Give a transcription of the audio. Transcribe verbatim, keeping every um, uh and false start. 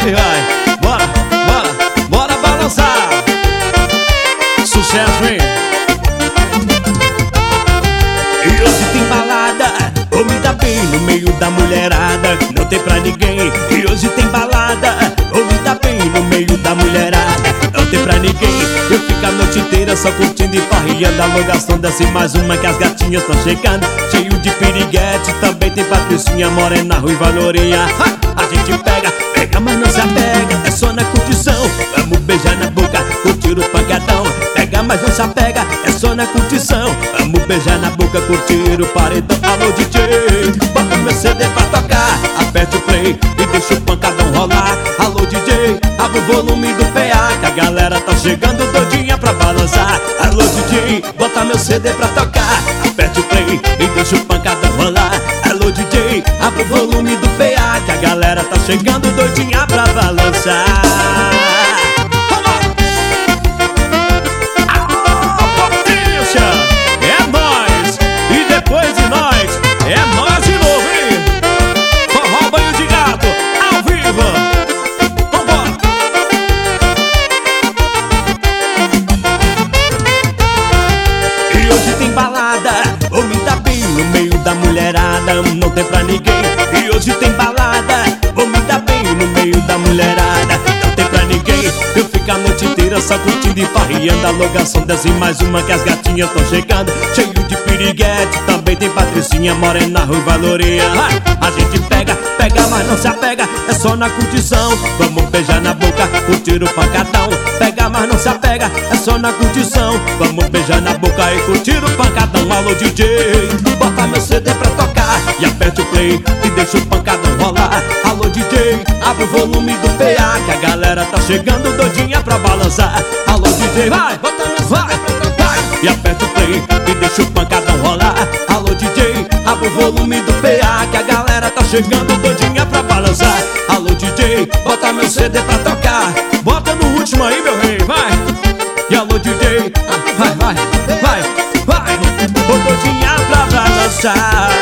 Vai, vai, bora, bora, bora balançar. Sucesso, hein? E hoje tem balada, vou me dar bem no meio da mulherada. Não tem pra ninguém. E hoje tem balada, vou me dar bem no meio da mulherada. Não tem pra ninguém. Eu fico a noite inteira só curtindo e farriando. A logação desce mais uma que as gatinhas tão chegando. Cheio de piriguete, também tem Patricinha, morena, ruiva, lourinha. A gente pega, pega, mas não se apega. É só na curtição, vamos beijar na boca, curtir o pancadão. Pega, mas não se apega, é só na curtição. Vamos beijar na boca, curtir o paredão. Alô D J, bota meu C D pra tocar. Aperte o play e deixa o pancadão rolar. Alô D J, abre o volume do P A, que a galera tá chegando doidinha pra balançar. Alô D J, bota meu C D pra tocar. Aperte o play e deixa o pancadão rolar. Alô D J, abre o volume do P A, que a galera tá chegando doidinha pra balançar. Vou me dar bem no meio da mulherada. Não tem pra ninguém. E hoje tem balada, vou me dar bem no meio da mulherada. Não tem pra ninguém. Eu fico a noite inteira só curtindo e farriando. A logação desce mais uma que as gatinhas tão chegando. Cheio de piriguete, também tem Patricinha, morena, ruiva, lourinha. A gente pega, pega, mas não se apega. É só na curtição, vamos beijar na boca, curtir o pancadão. Pega, mas não se apega, é só na curtição. Vamos beijar na boca e curtir o pancadão. Alô D J, bota meu C D pra tocar e aperte o play e deixa o pancadão rolar. Alô D J, abre o volume do P A, que a galera tá chegando doidinha pra balançar. Alô D J, vai, bota meu vai, vai, e aperte o play e deixa o pancadão rolar. Alô D J, abre o volume do P A, que a galera tá chegando doidinha pra balançar. Alô D J, bota meu C D pra tocar. Bota no último aí, meu rei, vai. E alô D J, vai, vai, vai, vai, vai, doidinha pra balançar.